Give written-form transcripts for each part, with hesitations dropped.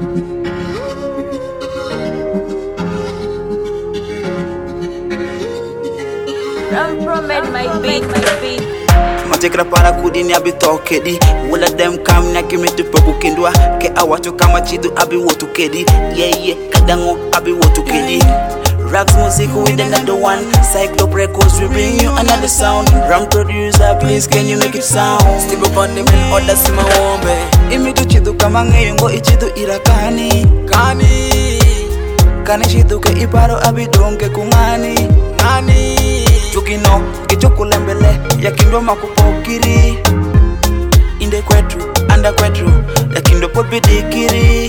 Made my beat. Matekra para kudini abi tokedi. Wala dem kam na kimi tu poku kindwa. Ke awacho kama chidu abi wotu kedi. Yeah, kadango abi wotu kedi. Rags music with another one. Cyclop Records, we bring you another sound. Ram producer, please can you make it sound? Steve upon the men, others in my wombe. Imitu chidu kama ngeyongo ichidu irakani. Kani chidu ke iparo abi donge kungani. Tukino kichokulembele yakindo makupokiri. Inde kwetu, anda kwetu yakindo podbidikiri.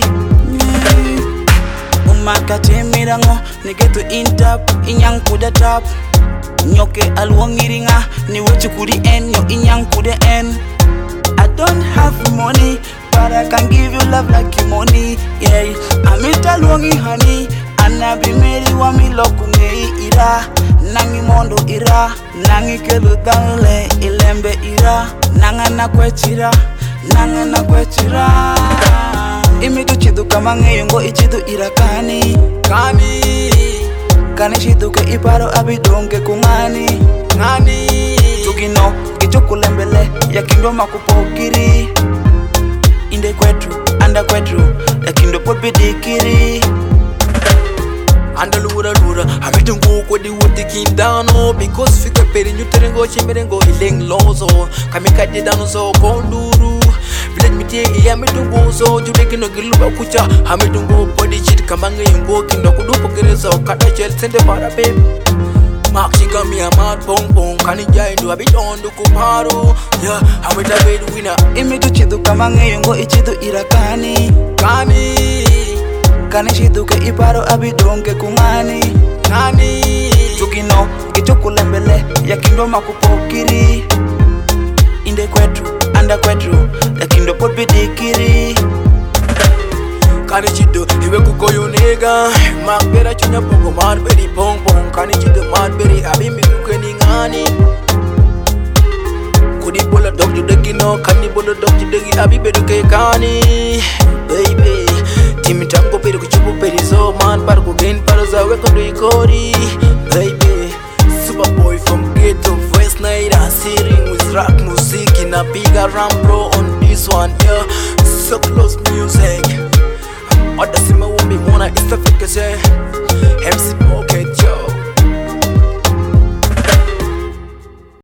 Umakate mirango nigeto intap inyang kuda tap. Nyoke alwongiringa ni wechu kudi en yo inyang kude en. I don't have money but I can give you love like money. Yeah, amita luongi honey. Anabi meri wa miloku ngei ira. Nangi mondo ira, nangi kelu dale ilembe ira. Nangana kwechira, nangana kwechira. Imitu chidu kama ngeyongo ichidu irakani. Kani chidu ke iparo abidonge kungani. Tukino kichokulembele yakindo makupokiri. Inde kwetu, anda kwetu yakindo podbidikiri. Andalura lura, amitungu kwa di wuti kindano. Because fika peri nyuterengo chimerengo ileng lozo. Kamikadi dano so konduru. Village miti iya mitungu so judeki no giluba kucha. Amitungu body shit kamange yungo kindo kudupo gerezo. Kata chel sende para babe. Mark chinga mi amad pong pong. Kani jai do abitondo kuparo. Yeah, amita bedu winner. Imitu chidu kamange yungo ichidu irakani. Kani chidu ke iparo abidonge kungani. Tukino kichokulembele yakindo makupokiri. Inde kwetu, anda kwetu yakindo podbidikiri. Kani chidu iwe kukoyo nega. Makbera chunya pogo madberi pong pong. Kani chidu madberi abimi kukeni ngani. Kudi bola dog judegi no. Kani bola dog judegi abibedu ke kani. Baby Timmy tango pero kuchupu perizo man para kugen para zawe kondo ikori. Baby Superboy from ghetto West Night sitting with rap music in a bigger ram bro on this one. Yeah, so close music. Oda sima wumbi mona istafika se MC Pocket.